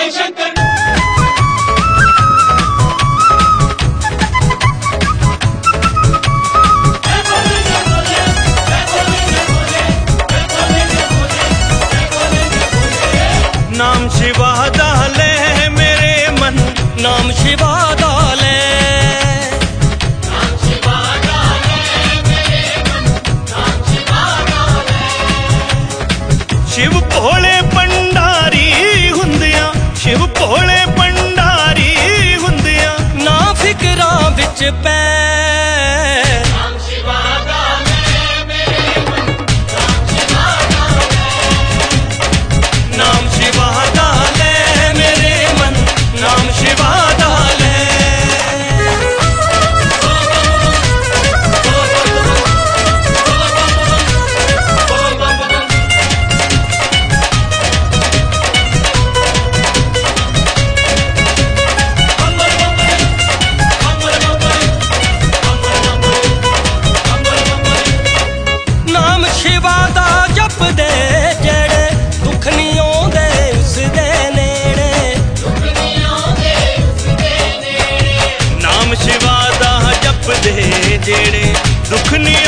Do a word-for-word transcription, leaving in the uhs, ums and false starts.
भोले शंकर। नाम शिवा डाले मेरे मन, नाम शिवा डाले, नाम शिवा डाले मेरे मन, नाम शिवा डाले। शिव भोले भंडारी हुंदिया, शिव भोले भंडारी हुंदिया, ना फिकरां विच पै। नाम शिवा डाले मेरे मन, नाम शिवा डाले, नाम शिवा डाले मेरे मन, नाम शिवा डाले। नाम शिवा दा जपदे जेड़े दुख नहीं आउंदे उसदे नेड़े, दुख नहीं आउंदे उसदे नेड़े। नाम शिवा दा जपदे जेड़े दुख नहीं